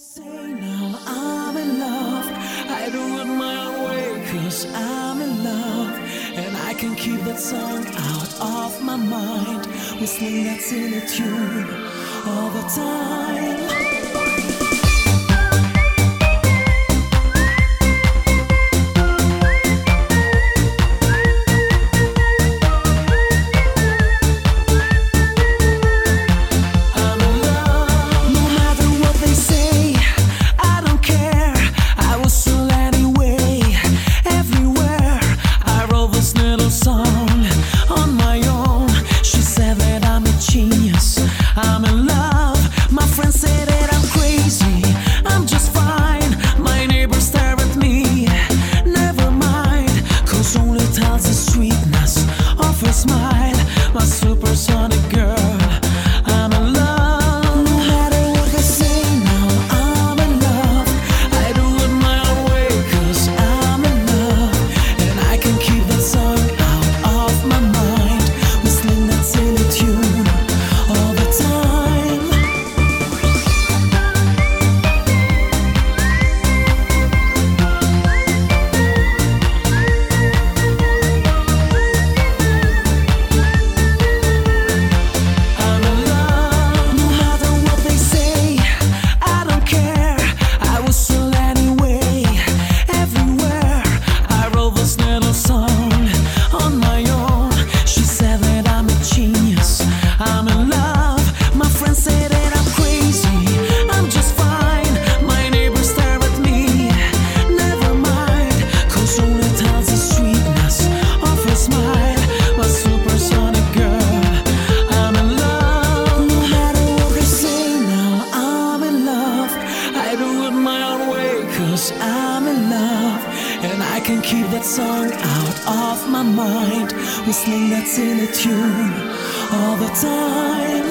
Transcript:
Say now I'm in love. I do it my own way, 'cause I'm in love. And I can keep that song out of my mind, whistling that silly tune all the time. I'm in love. My friends say that I'm crazy. I'm just fine. My neighbors stare at me. Never mind, 'cause only tells the sweetness of her smile. My supersonic girl, I'm in love. No matter what they say now, I'm in love. I do it my own way, 'cause I'm in love. And I can keep that song out of my mind, whistling that silly tune all the time. I'm in love. No matter what they say, I don't care. I whistle anyway. Everywhere I wrote this little song on my own. She said that I'm a genius. I'm in love. My friends say that I'm crazy. I'm just fine. My neighbors stare at me. Never mind, 'cause only tells the sweetness of her smile. My supersonic girl, I'm in love. No matter what they say now, I'm in love. I do it my own way, 'cause I'm in love. And I can keep that song out of my mind, whistling that silly tune all the time.